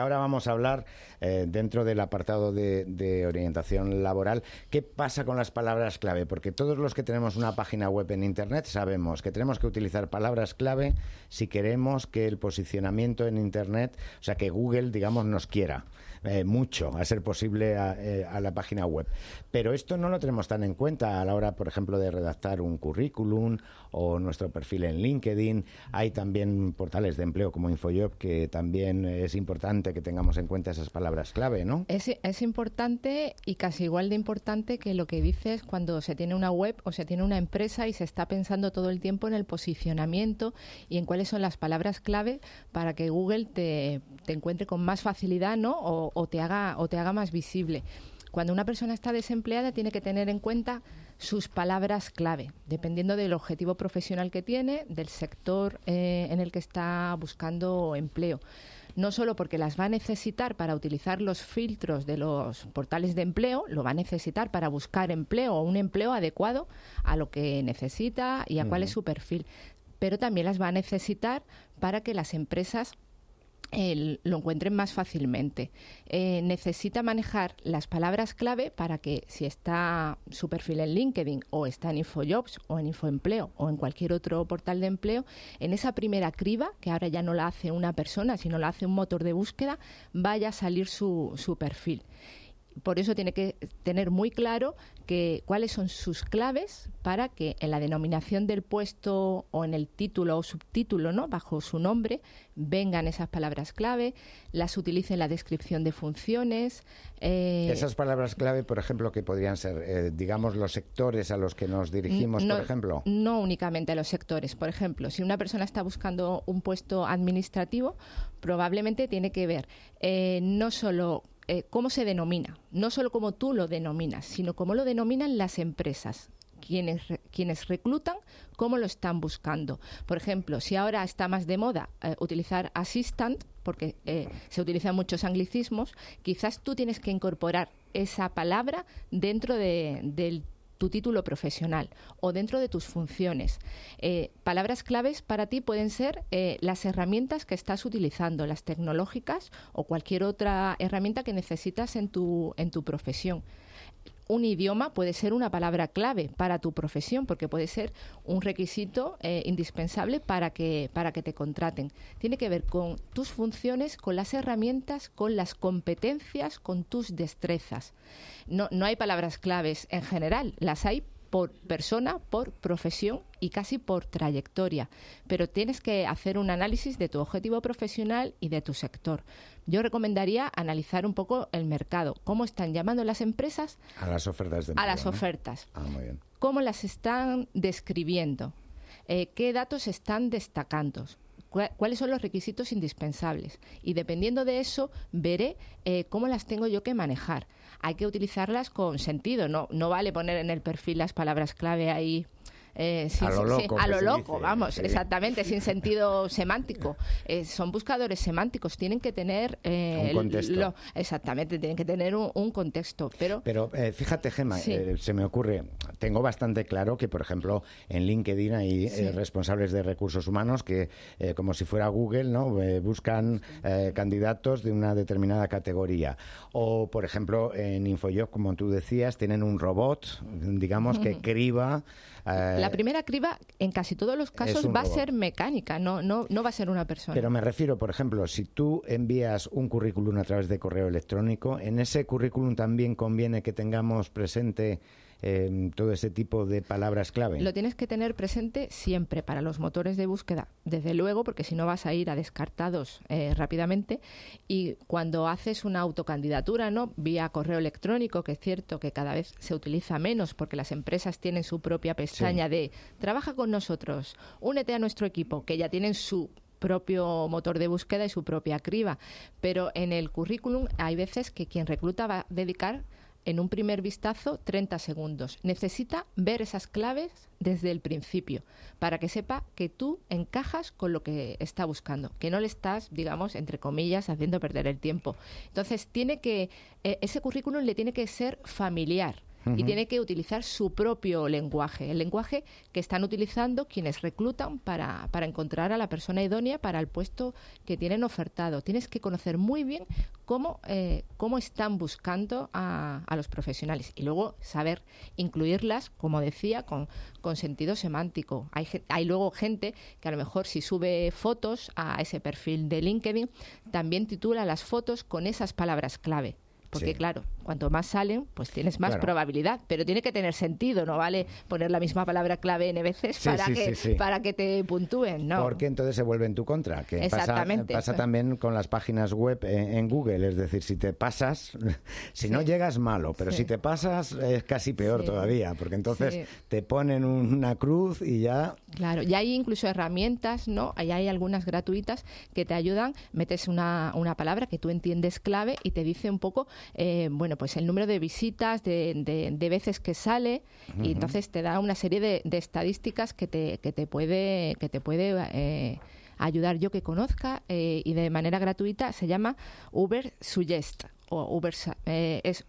Ahora vamos a hablar, dentro del apartado de orientación laboral, qué pasa con las palabras clave, porque todos los que tenemos una página web en Internet sabemos que tenemos que utilizar palabras clave si queremos que el posicionamiento en Internet, o sea, que Google, digamos, nos quiera mucho, a ser posible, a la página web. Pero esto no lo tenemos tan en cuenta a la hora, por ejemplo, de redactar un currículum o nuestro perfil en LinkedIn. Hay también portales de empleo como InfoJob que también es importante que tengamos en cuenta esas palabras clave, ¿no? Es importante, y casi igual de importante que lo que dices cuando se tiene una web o se tiene una empresa y se está pensando todo el tiempo en el posicionamiento y en cuáles son las palabras clave para que Google te encuentre con más facilidad, ¿no? O te haga más visible. Cuando una persona está desempleada tiene que tener en cuenta sus palabras clave, dependiendo del objetivo profesional que tiene, del sector en el que está buscando empleo. No solo porque las va a necesitar para utilizar los filtros de los portales de empleo, lo va a necesitar para buscar empleo o un empleo adecuado a lo que necesita y a cuál es su perfil, pero también las va a necesitar para que las empresas lo encuentren más fácilmente. Necesita manejar las palabras clave para que, si está su perfil en LinkedIn o está en InfoJobs o en InfoEmpleo o en cualquier otro portal de empleo, en esa primera criba, que ahora ya no la hace una persona, sino la hace un motor de búsqueda, vaya a salir su perfil. Por eso tiene que tener muy claro cuáles son sus claves para que en la denominación del puesto o en el título o subtítulo, ¿no?, bajo su nombre, vengan esas palabras clave, las utilice en la descripción de funciones. Esas palabras clave, por ejemplo, que podrían ser, digamos, los sectores a los que nos dirigimos, por ejemplo. No únicamente a los sectores. Por ejemplo, si una persona está buscando un puesto administrativo, probablemente tiene que ver no solo cómo se denomina, no solo cómo tú lo denominas, sino cómo lo denominan las empresas. Quienes reclutan, cómo lo están buscando. Por ejemplo, si ahora está más de moda utilizar assistant, porque se utilizan muchos anglicismos, quizás tú tienes que incorporar esa palabra dentro del tu título profesional o dentro de tus funciones. Palabras claves para ti pueden ser las herramientas que estás utilizando, las tecnológicas o cualquier otra herramienta que necesitas en tu profesión. Un idioma puede ser una palabra clave para tu profesión, porque puede ser un requisito indispensable para que te contraten. Tiene que ver con tus funciones, con las herramientas, con las competencias, con tus destrezas. No hay palabras claves en general, las hay por persona, por profesión y casi por trayectoria, pero tienes que hacer un análisis de tu objetivo profesional y de tu sector. Yo recomendaría analizar un poco el mercado, cómo están llamando las empresas a las ofertas de empleo, a las ¿no? ofertas, muy bien. Cómo las están describiendo, qué datos están destacando, cuáles son los requisitos indispensables, y dependiendo de eso veré cómo las tengo yo que manejar. Hay que utilizarlas con sentido, no vale poner en el perfil las palabras clave ahí a lo loco, vamos, sí. Exactamente, sin sentido semántico. Son buscadores semánticos, tienen que tener un contexto. Exactamente, tienen que tener un contexto. Pero fíjate, Gemma, sí. Se me ocurre, tengo bastante claro que, por ejemplo, en LinkedIn hay responsables de recursos humanos que, como si fuera Google, ¿no?, buscan candidatos de una determinada categoría. O, por ejemplo, en InfoJob, como tú decías, tienen un robot, digamos, que criba. La primera criba, en casi todos los casos, va a ser mecánica, no va a ser una persona. Pero me refiero, por ejemplo, si tú envías un currículum a través de correo electrónico, en ese currículum también conviene que tengamos presente todo ese tipo de palabras clave. Lo tienes que tener presente siempre para los motores de búsqueda, desde luego, porque si no vas a ir a descartados rápidamente. Y cuando haces una autocandidatura, ¿no?, vía correo electrónico, que es cierto que cada vez se utiliza menos porque las empresas tienen su propia pestaña de trabaja con nosotros, únete a nuestro equipo, que ya tienen su propio motor de búsqueda y su propia criba. Pero en el currículum hay veces que quien recluta va a dedicar en un primer vistazo 30 segundos. Necesita ver esas claves desde el principio para que sepa que tú encajas con lo que está buscando, que no le estás, digamos, entre comillas, haciendo perder el tiempo. Entonces, ese currículum le tiene que ser familiar. y tiene que utilizar su propio lenguaje, el lenguaje que están utilizando quienes reclutan para encontrar a la persona idónea para el puesto que tienen ofertado. Tienes que conocer muy bien cómo están buscando a los profesionales y luego saber incluirlas, como decía, con sentido semántico. Hay luego gente que a lo mejor si sube fotos a ese perfil de LinkedIn, también titula las fotos con esas palabras clave. Porque, claro, cuanto más salen, pues tienes más probabilidad. Pero tiene que tener sentido, no vale poner la misma palabra clave N veces para que te puntúen, ¿no? Porque entonces se vuelve en tu contra. Que exactamente. Pasa también con las páginas web en Google. Es decir, si te pasas, si no llegas, malo. Pero si te pasas, es casi peor todavía. Porque entonces te ponen una cruz y ya... Claro, y hay incluso herramientas, ¿no? Hay algunas gratuitas que te ayudan. Metes una palabra que tú entiendes clave y te dice un poco... pues el número de visitas, de veces que sale, y entonces te da una serie de estadísticas que te puede ayudar. Yo que conozca y de manera gratuita se llama Uber Suggest o Uber es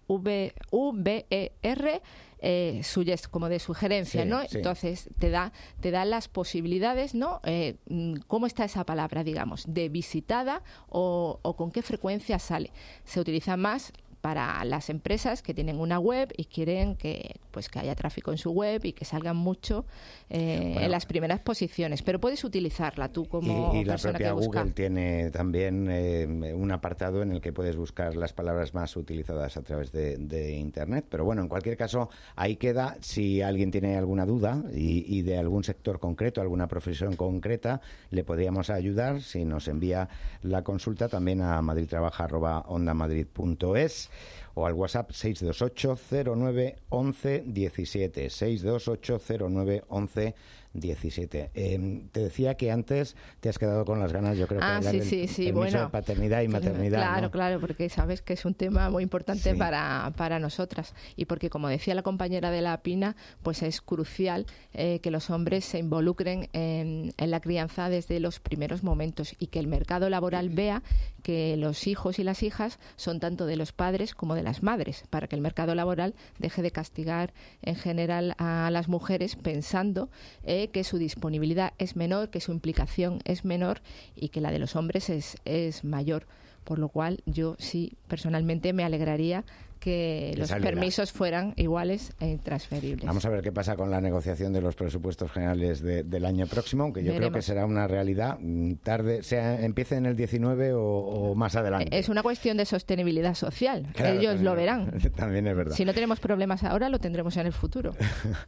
UBER Suggest, como de sugerencia, ¿no? Sí. Entonces te da las posibilidades, ¿no? ¿Cómo está esa palabra, digamos, de visitada o con qué frecuencia sale? Se utiliza más para las empresas que tienen una web y quieren que haya tráfico en su web y que salgan mucho en las primeras posiciones. Pero puedes utilizarla tú como y persona que busca. Y la propia Google tiene también un apartado en el que puedes buscar las palabras más utilizadas a través de Internet. Pero bueno, en cualquier caso, ahí queda. Si alguien tiene alguna duda y de algún sector concreto, alguna profesión concreta, le podríamos ayudar. Si nos envía la consulta también a madridtrabaja@ondamadrid.es o al WhatsApp 628 09 11 17 628 09 11 17. Te decía que antes te has quedado con las ganas, yo creo que hablar del permiso de paternidad y maternidad. Claro, ¿no? Claro, porque sabes que es un tema muy importante para nosotras y porque, como decía la compañera de la Pina, pues es crucial que los hombres se involucren en la crianza desde los primeros momentos y que el mercado laboral vea que los hijos y las hijas son tanto de los padres como de las madres, para que el mercado laboral deje de castigar en general a las mujeres pensando que su disponibilidad es menor, que su implicación es menor y que la de los hombres es mayor. Por lo cual yo sí, personalmente me alegraría que los permisos fueran iguales e intransferibles. Vamos a ver qué pasa con la negociación de los presupuestos generales del año próximo, aunque yo creo que será una realidad tarde, empiece en el 19 o más adelante. Es una cuestión de sostenibilidad social. Claro, ellos lo verán. También es verdad. Si no tenemos problemas ahora, lo tendremos en el futuro.